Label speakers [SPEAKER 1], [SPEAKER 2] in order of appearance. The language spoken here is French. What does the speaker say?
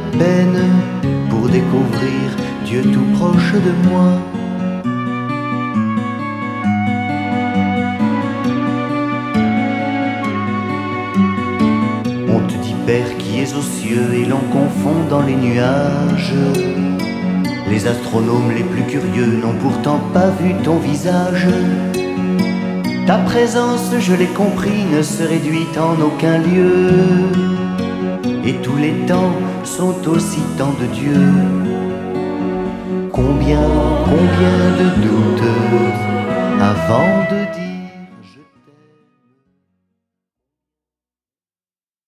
[SPEAKER 1] peine pour découvrir Dieu tout proche de moi. On te dit Père qui es aux cieux et l'on confond dans les nuages. Les astronomes les plus curieux n'ont pourtant pas vu ton visage. Ta présence, je l'ai compris, ne se réduit en aucun lieu. Et tous les temps sont aussi temps de Dieu. Combien de doutes avant de dire